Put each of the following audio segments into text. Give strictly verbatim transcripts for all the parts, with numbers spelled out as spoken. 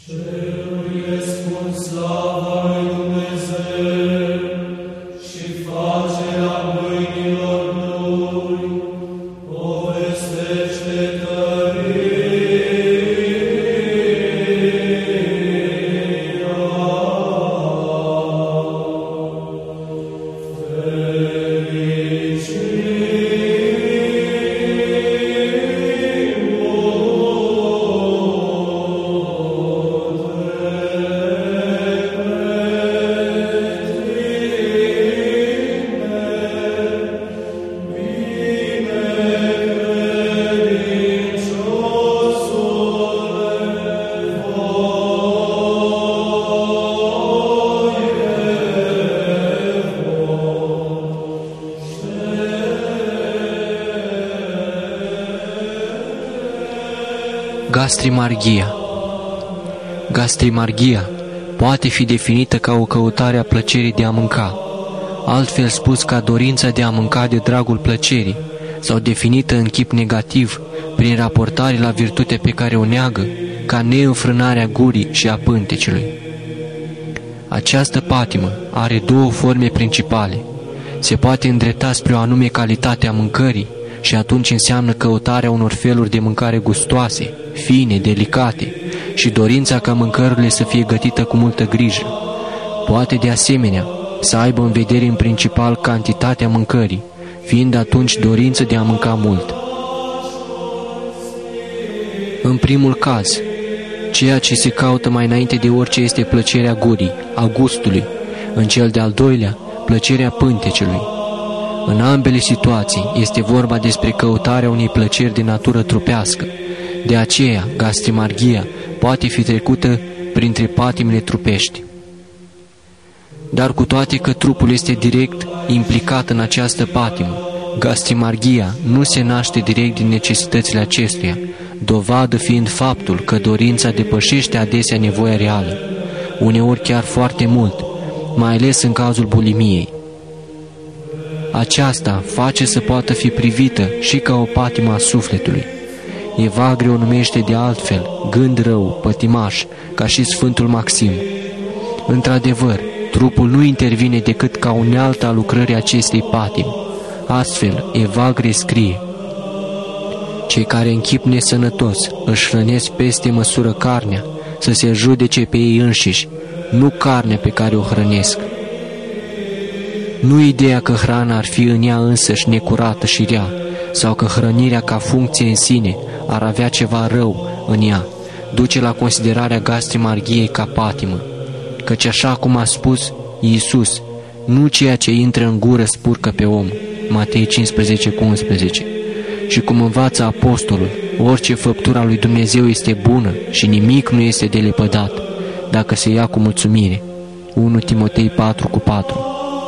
Gastrimarghia. Gastrimarghia poate fi definită ca o căutare a plăcerii de a mânca, altfel spus ca dorința de a mânca de dragul plăcerii, sau definită în chip negativ prin raportare la virtute pe care o neagă, ca neînfrânarea gurii și a pântecelui. Această patimă are două forme principale. Se poate îndrepta spre o anume calitate a mâncării și atunci înseamnă căutarea unor feluri de mâncare gustoase, fine, delicate și dorința ca mâncărurile să fie gătită cu multă grijă. Poate de asemenea să aibă în vedere în principal cantitatea mâncării, fiind atunci dorință de a mânca mult. În primul caz, ceea ce se caută mai înainte de orice este plăcerea gurii, a gustului, în cel de-al doilea, plăcerea pântecelui. În ambele situații este vorba despre căutarea unei plăceri de natură trupească. De aceea, gastrimarghia poate fi trecută printre patimile trupești. Dar cu toate că trupul este direct implicat în această patimă, gastrimarghia nu se naște direct din necesitățile acestuia, dovadă fiind faptul că dorința depășește adesea nevoia reală, uneori chiar foarte mult, mai ales în cazul bulimiei. Aceasta face să poată fi privită și ca o patimă a sufletului. Evagriu o numește de altfel gând rău, pătimaș, ca și Sfântul Maxim. Într-adevăr, trupul nu intervine decât ca unealtă a lucrării acestei patimi. Astfel, Evagrie scrie: cei care în chip nesănătos își hrănesc peste măsură carnea, să se judece pe ei înșiși, nu carnea pe care o hrănesc. Nu ideea că hrana ar fi în ea însăși necurată și rea, sau că hrănirea ca funcție în sine ar avea ceva rău în ea, duce la considerarea gastrimarghiei ca patimă, căci așa cum a spus Iisus, nu ceea ce intră în gură spurcă pe om, Matei cincisprezece cu unsprezece, și cum învață apostolul, orice făptură a lui Dumnezeu este bună și nimic nu este de lepădat, dacă se ia cu mulțumire, unu Timotei patru cu patru.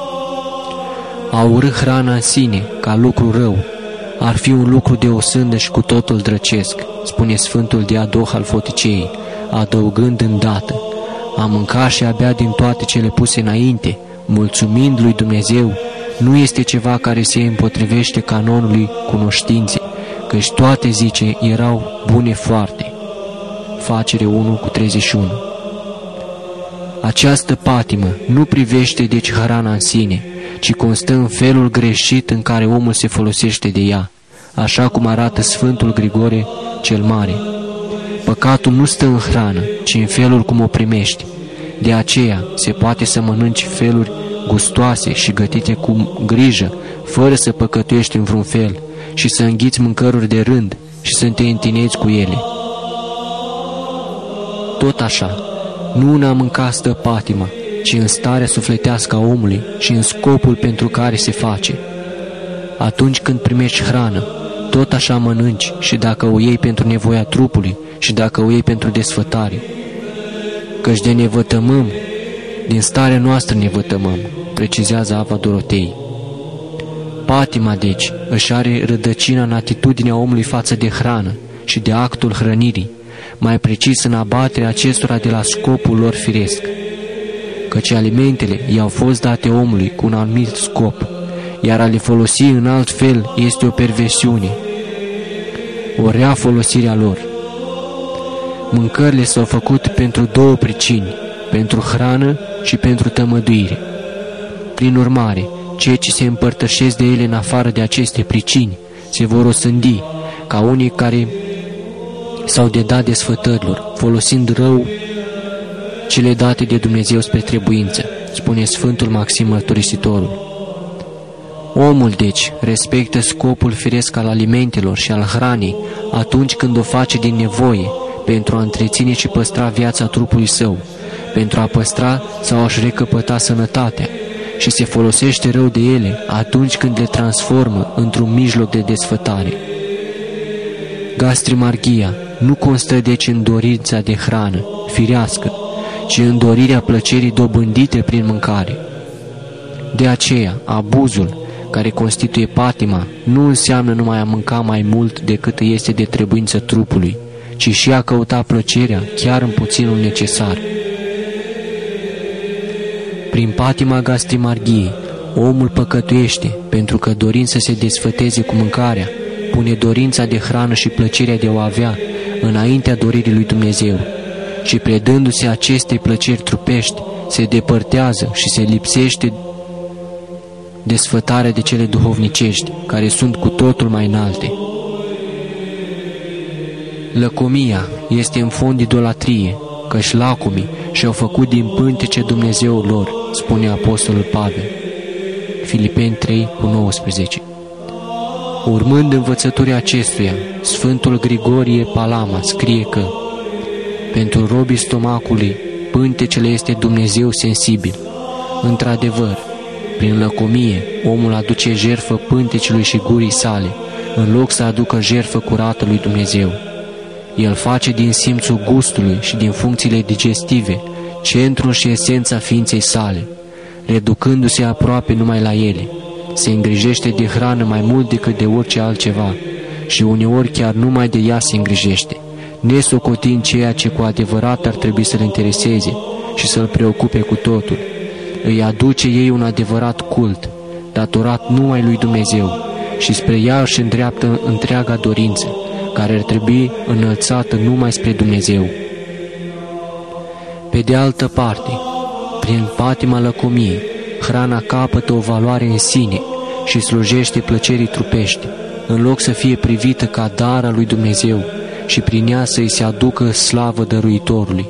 A urâ hrana în sine, ca lucru rău, ar fi un lucru de osândă și cu totul drăcesc, spune Sfântul Diadoh al Foticei, adăugând îndată: a mânca și a bea din toate cele puse înainte, mulțumind lui Dumnezeu, nu este ceva care se împotrivește canonului cunoștinței, căci toate, zice, erau bune foarte. Facere unu cu treizeci și unu. Această patimă nu privește deci hrana în sine, ci constă în felul greșit în care omul se folosește de ea, așa cum arată Sfântul Grigore cel Mare. Păcatul nu stă în hrană, ci în felul cum o primești. De aceea se poate să mănânci feluri gustoase și gătite cu grijă, fără să păcătuiești în vreun fel, și să înghiți mâncăruri de rând și să te întineți cu ele. Tot așa, nu în a mânca stă patima, ci în starea sufletească a omului și în scopul pentru care se face. Atunci când primești hrană, tot așa mănânci, și dacă o iei pentru nevoia trupului și dacă o iei pentru desfătare. Căci de ne vătămăm, din starea noastră ne vătămăm, precizează Ava Dorotei. Patima, deci, își are rădăcina în atitudinea omului față de hrană și de actul hrănirii, mai precis în abaterea acestora de la scopul lor firesc. Căci alimentele i-au fost date omului cu un anumit scop, iar a le folosi în alt fel este o perversiune, o rea folosire a lor. Mâncările s-au făcut pentru două pricini, pentru hrană și pentru tămăduire. Prin urmare, cei ce se împărtășesc de ele în afară de aceste pricini se vor osândi, ca unii care s-au dedat desfătărilor, folosind rău cele date de Dumnezeu spre trebuință, spune Sfântul Maxim Mărturisitorul. Omul, deci, respectă scopul firesc al alimentelor și al hranei atunci când o face din nevoie, pentru a întreține și păstra viața trupului său, pentru a păstra sau a-și recăpăta sănătatea, și se folosește rău de ele atunci când le transformă într-un mijloc de desfătare. Gastrimarghia nu constă deci în dorința de hrană firească, ci în dorirea plăcerii dobândite prin mâncare. De aceea, abuzul, care constituie patima, nu înseamnă numai a mânca mai mult decât este de trebuință trupului, ci și a căuta plăcerea chiar în puținul necesar. Prin patima gastrimarghiei, omul păcătuiește, pentru că dorind să se desfăteze cu mâncarea, pune dorința de hrană și plăcerea de a o avea înaintea doririi lui Dumnezeu, și predându-se acestei plăceri trupești, se depărtează și se lipsește desfătarea de cele duhovnicești, care sunt cu totul mai înalte. Lăcomia este în fond idolatrie, căci lacomii și-au făcut din pântece Dumnezeul lor, spune Apostolul Pavel. Filipeni trei cu nouăsprezece. Urmând învățăturii acestuia, Sfântul Grigorie Palama scrie că pentru robii stomacului, pântecele este Dumnezeu sensibil. Într-adevăr, prin lăcomie, omul aduce jertfă pântecelui și gurii sale, în loc să aducă jertfă curată lui Dumnezeu. El face din simțul gustului și din funcțiile digestive centrul și esența ființei sale, reducându-se aproape numai la ele. Se îngrijește de hrană mai mult decât de orice altceva și uneori chiar numai de ea se îngrijește, nesocotind ceea ce cu adevărat ar trebui să-l intereseze și să-l preocupe cu totul. Îi aduce ei un adevărat cult, datorat numai lui Dumnezeu, și spre ea își îndreaptă întreaga dorință, care ar trebui înălțată numai spre Dumnezeu. Pe de altă parte, prin patima lăcomiei, hrana capătă o valoare în sine și slujește plăcerii trupești, în loc să fie privită ca dar al lui Dumnezeu și prin ea să-i se aducă slavă dăruitorului.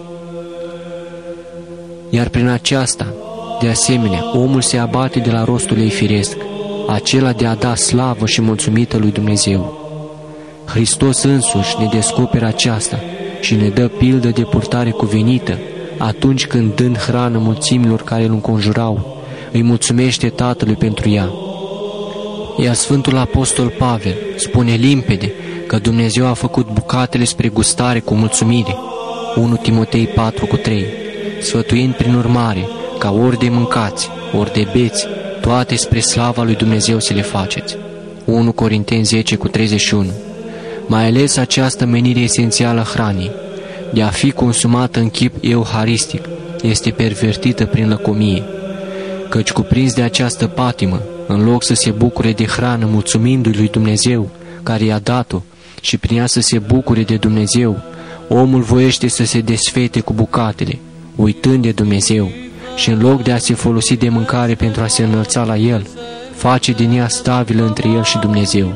Iar prin aceasta, de asemenea, omul se abate de la rostul ei firesc, acela de a da slavă și mulțumită lui Dumnezeu. Hristos însuși ne descoperă aceasta și ne dă pildă de purtare cuvenită atunci când, dând hrană mulțimilor care îl înconjurau, îi mulțumește Tatălui pentru ea. Iar Sfântul Apostol Pavel spune limpede că Dumnezeu a făcut bucatele spre gustare cu mulțumire, unu Timotei patru cu trei, sfătuind prin urmare ca ori de mâncați, ori de beți, toate spre slava lui Dumnezeu să le faceți, unu Corinteni zece cu treizeci și unu. Mai ales această menire esențială a hranei, de a fi consumată în chip euharistic, este pervertită prin lăcomie, căci cuprins de această patimă, în loc să se bucure de hrană mulțumindu-i lui Dumnezeu care i-a dat-o și prin ea să se bucure de Dumnezeu, omul voiește să se desfete cu bucatele, uitând de Dumnezeu, și în loc de a se folosi de mâncare pentru a se înălța la El, face din ea stabilă între El și Dumnezeu.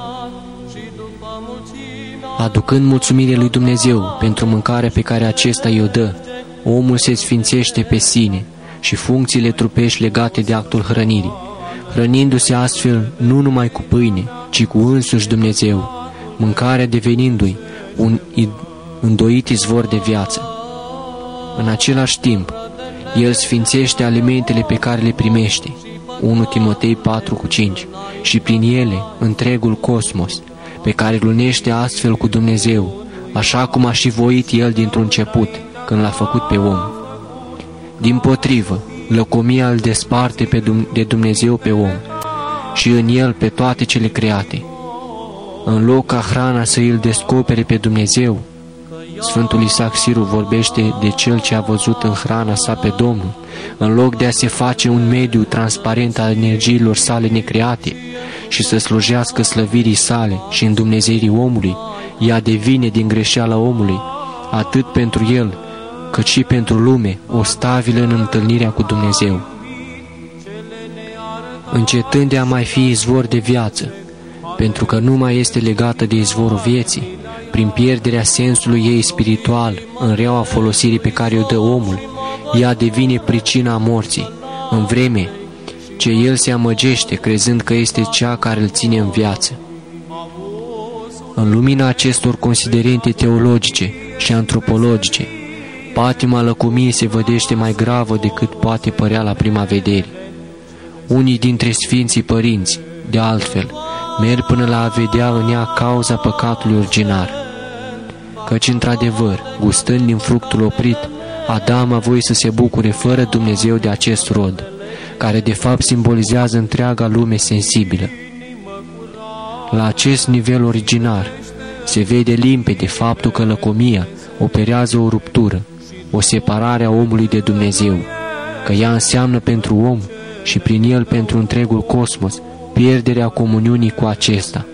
Aducând mulțumire lui Dumnezeu pentru mâncarea pe care acesta i-o dă, omul se sfințește pe sine și funcțiile trupești legate de actul hrănirii, hrănindu-se astfel nu numai cu pâine, ci cu însuși Dumnezeu, mâncarea devenindu-i un îndoit izvor de viață. În același timp, el sfințește alimentele pe care le primește, unu Timotei patru cu cinci, și prin ele întregul cosmos, pe care îl unește astfel cu Dumnezeu, așa cum a și voit El dintr-un început, când l-a făcut pe om. Dimpotrivă, lăcomia îl desparte pe de Dumnezeu pe om și în el pe toate cele create. În loc ca hrana să îl descopere pe Dumnezeu, Sfântul Isaac Siru vorbește de cel ce a văzut în hrana sa pe Domnul, în loc de a se face un mediu transparent al energiilor sale necreate și să slujească slăvirii sale și îndumnezeirii omului, ea devine din greșeala omului atât pentru el, cât și pentru lume, o stabilă în întâlnirea cu Dumnezeu. Încetând de a mai fi izvor de viață, pentru că nu mai este legată de izvorul vieții, prin pierderea sensului ei spiritual, în reaua folosirii pe care o dă omul, ea devine pricina morții, în vreme ce el se amăgește, crezând că este cea care îl ține în viață. În lumina acestor considerente teologice și antropologice, patima lăcomiei se vădește mai gravă decât poate părea la prima vedere. Unii dintre Sfinții Părinți, de altfel, merg până la a vedea în ea cauza păcatului originar. Căci, într-adevăr, gustând din fructul oprit, Adam a voit să se bucure fără Dumnezeu de acest rod, care de fapt simbolizează întreaga lume sensibilă. La acest nivel originar se vede limpede faptul că lăcomia operează o ruptură, o separare a omului de Dumnezeu, că ea înseamnă pentru om și prin el pentru întregul cosmos pierderea comuniunii cu acesta.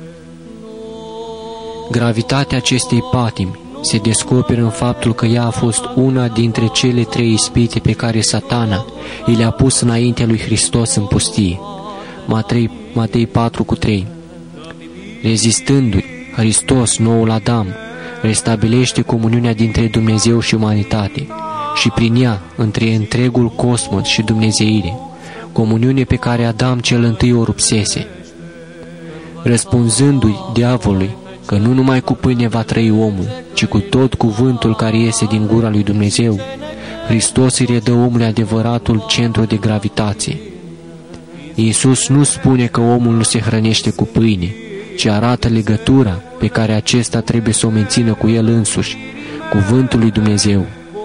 Gravitatea acestei patimi se descoperă în faptul că ea a fost una dintre cele trei ispite pe care Satana i le-a pus înaintea lui Hristos în pustie. Matei, Matei patru cu trei. Rezistându-i, Hristos, noul Adam, restabilește comuniunea dintre Dumnezeu și umanitate și prin ea între întregul cosmos și dumnezeire, comuniune pe care Adam cel întâi o rupsese. Răspunzându-i diavolului că nu numai cu pâine va trăi omul, ci cu tot cuvântul care iese din gura lui Dumnezeu, Hristos îi redă omului adevăratul centru de gravitație. Iisus nu spune că omul nu se hrănește cu pâine, ci arată legătura pe care acesta trebuie să o mențină cu el însuși, cuvântul lui Dumnezeu.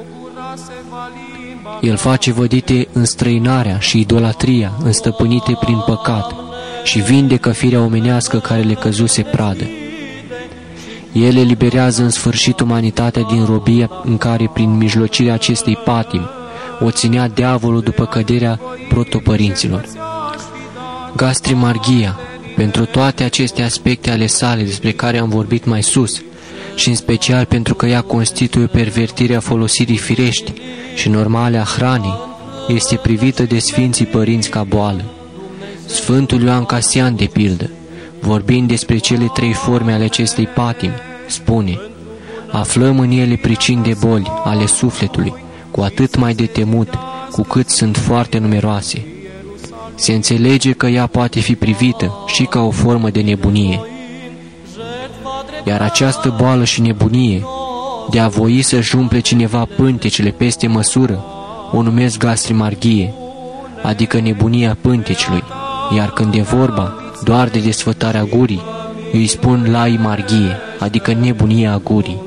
El face vădite înstrăinarea și idolatria înstăpânite prin păcat și vindecă firea omenească care le căzuse pradă. El eliberează în sfârșit umanitatea din robia în care, prin mijlocirea acestei patimi, o ținea diavolul după căderea protopărinților. Gastrimarghia, pentru toate aceste aspecte ale sale despre care am vorbit mai sus, și în special pentru că ea constituie o pervertire a folosirii firești și normale a hranei, este privită de Sfinții Părinți ca boală. Sfântul Ioan Casian, de pildă, vorbind despre cele trei forme ale acestei patimi, spune: aflăm în ele pricini de boli ale sufletului, cu atât mai de temut, cu cât sunt foarte numeroase. Se înțelege că ea poate fi privită și ca o formă de nebunie. Iar această boală și nebunie, de a voi să-și umple cineva pântecele peste măsură, o numesc gastrimarghie, adică nebunia pântecului, iar când e vorba doar de desfătarea gurii, îi spun laimarghie, adică nebunia gurii.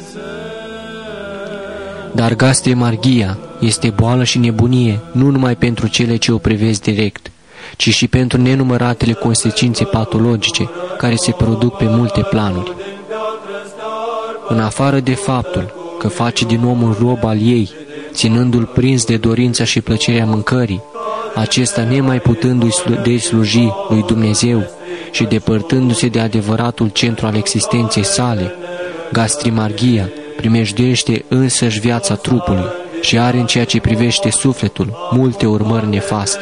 Dar gastrimarghia este boală și nebunie nu numai pentru cele ce o privesc direct, ci și pentru nenumăratele consecințe patologice care se produc pe multe planuri. În afară de faptul că face din om un rob al ei, ținându-l prins de dorința și plăcerea mâncării, acesta nemai putându-i sluji lui Dumnezeu și depărtându-se de adevăratul centru al existenței sale, gastrimarghia primejduiește însăși viața trupului și are în ceea ce privește sufletul multe urmări nefaste.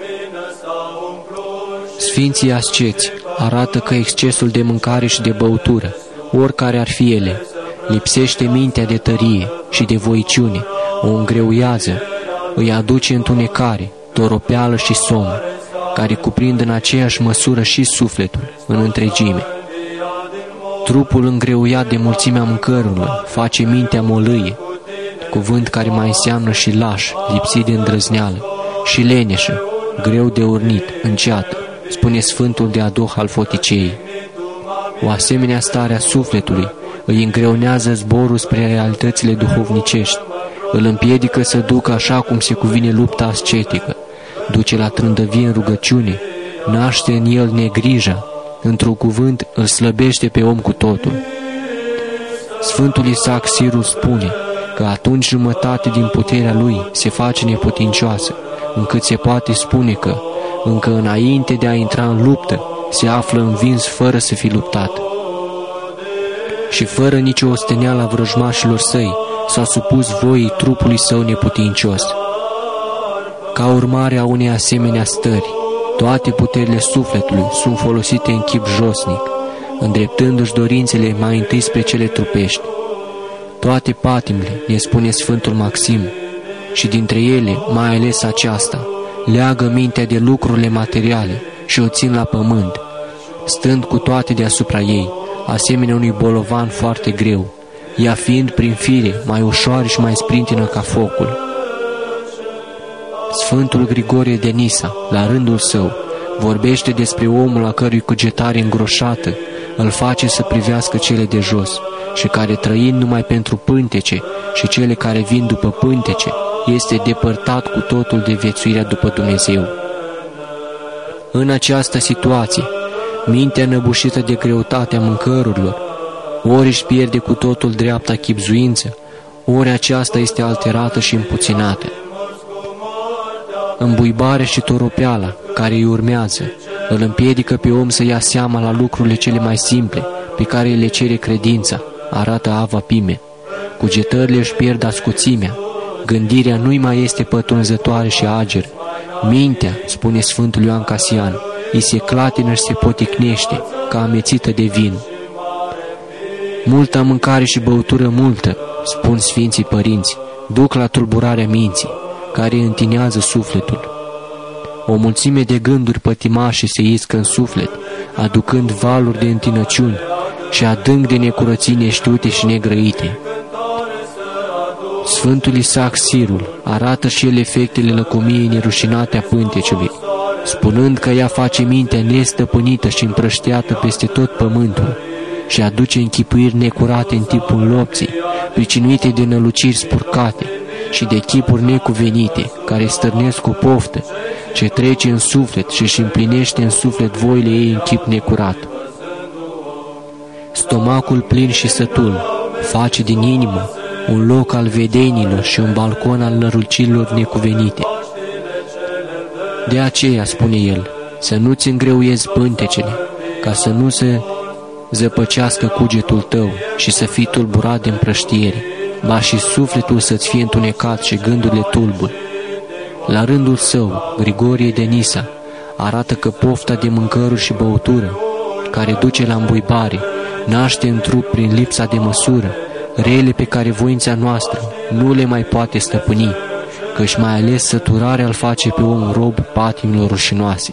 Sfinții asceți arată că excesul de mâncare și de băutură, oricare ar fi ele, lipsește mintea de tărie și de voiciune, o îngreuiază, îi aduce întunecare, toropeală și somn, care cuprind în aceeași măsură și sufletul în întregime. Trupul îngreuiat de mulțimea mâncărurilor face mintea molâie, cuvânt care mai înseamnă și laș, lipsit de îndrăzneală, și leneșă, greu de urnit, înceată, spune Sfântul Deadoh al Foticeii. O asemenea stare a sufletului îi îngreunează zborul spre realitățile duhovnicești, îl împiedică să ducă așa cum se cuvine lupta ascetică, duce la trândăvie în rugăciune, naște în el negrija, într-un cuvânt îl slăbește pe om cu totul. Sfântul Isaac Sirul spune că atunci jumătate din puterea lui se face neputincioasă, încât se poate spune că, încă înainte de a intra în luptă, se află învins fără să fi luptat. și fără nicio osteneală a vrăjmașilor săi s-a supus voii trupului său neputincios. Ca urmare a unei asemenea stări, toate puterile sufletului sunt folosite în chip josnic, îndreptându-și dorințele mai întâi spre cele trupești. Toate patimile, ne spune Sfântul Maxim, și dintre ele, mai ales aceasta, leagă mintea de lucrurile materiale și o țin la pământ, stând cu toate deasupra ei, asemenea unui bolovan foarte greu, ea fiind prin fire mai ușoară și mai sprintină ca focul. Sfântul Grigorie de Nisa, la rândul său, vorbește despre omul a cărui cugetare îngroșată îl face să privească cele de jos și care, trăind numai pentru pântece și cele care vin după pântece, este depărtat cu totul de viețuirea după Dumnezeu. În această situație, mintea înăbușită de greutatea mâncărurilor, ori își pierde cu totul dreapta chibzuință, ori aceasta este alterată și împuținată. Îmbuibarea și toropeala care îi urmează îl împiedică pe om să ia seama la lucrurile cele mai simple pe care le cere credința, arată Ava Pime. Cugetările își pierd ascuțimea, gândirea nu-i mai este pătrunzătoare și ageră. Mintea, spune Sfântul Ioan Casian, îi se clatină și se poticnește ca amețită de vin. Multă mâncare și băutură multă, spun Sfinții Părinți, duc la tulburarea minții, care întinează sufletul. O mulțime de gânduri pătimașe se iscă în suflet, aducând valuri de întinăciuni și adânc de necurății neștiute și negrăite. Sfântul Isaac Sirul arată și el efectele lăcomiei nerușinate a pânteciului, spunând că ea face mintea nestăpânită și împrășteată peste tot pământul și aduce închipuiri necurate în tipul nopții, pricinuite de năluciri spurcate și de chipuri necuvenite, care stârnesc o poftă ce trece în suflet și își împlinește în suflet voile ei în chip necurat. Stomacul plin și sătul face din inimă un loc al vedenilor și un balcon al nărucirilor necuvenite. De aceea, spune el, să nu-ți îngreuiezi pântecele, ca să nu se zăpăcească cugetul tău și să fii tulburat de împrăștiere, ba și sufletul să-ți fie întunecat și gândurile tulburi. La rândul său, Grigorie de Nisa arată că pofta de mâncăruri și băutură, care duce la îmbuibare, naște în trup prin lipsa de măsură, rele pe care voința noastră nu le mai poate stăpâni, căci mai ales săturarea îl face pe om rob patimilor rușinoase.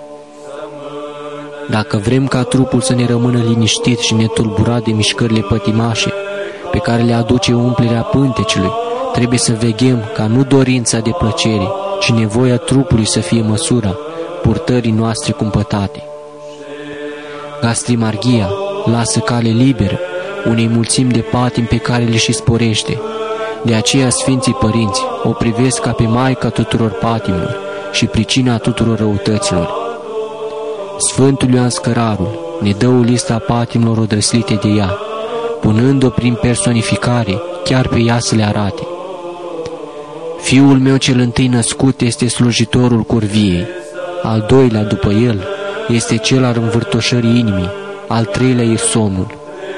Dacă vrem ca trupul să ne rămână liniștit și netulburat de mișcările pătimașe pe care le aduce umplerea pânteciului, trebuie să veghem ca nu dorința de plăcere, ci nevoia trupului să fie măsura purtării noastre cumpătate. Gastrimarghia lasă cale liberă unei mulțimi de patimi pe care le și sporește. De aceea Sfinții Părinți o privesc ca pe Maica tuturor patimilor și pricina tuturor răutăților. Sfântul Ioan Scărarul ne dă o listă a patimilor odrăslite de ea, punând-o prin personificare chiar pe ea să le arate. Fiul meu cel întâi născut este slujitorul curviei, al doilea după el este cel al învârtoșării inimii, al treilea e somnul.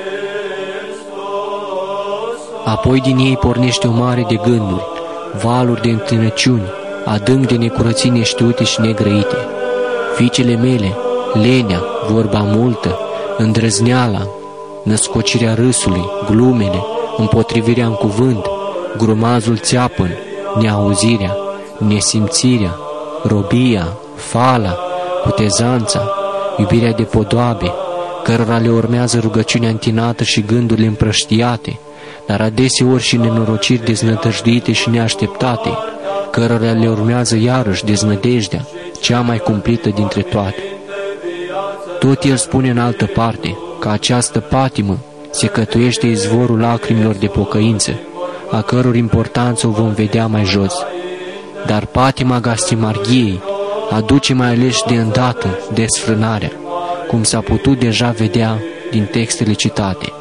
Apoi din ei pornește o mare de gânduri, valuri de întinăciuni, adânc de necurății neștiute și negrăite. Fiicele mele, lenea, vorba multă, îndrăzneala, născocirea râsului, glumele, împotrivirea în cuvânt, grumazul țeapăn, neauzirea, nesimțirea, robia, fala, cutezanța, iubirea de podoabe, cărora le urmează rugăciunea întinată și gândurile împrăștiate, dar adeseori și nenorociri deznădăjduite și neașteptate, cărora le urmează iarăși deznădejdea, cea mai cumplită dintre toate. Tot el spune în altă parte că această patimă se cătuiește izvorul lacrimilor de pocăință, a căror importanță o vom vedea mai jos. Dar patima gastrimarghiei aduce mai ales de îndată desfrânarea, cum s-a putut deja vedea din textele citate.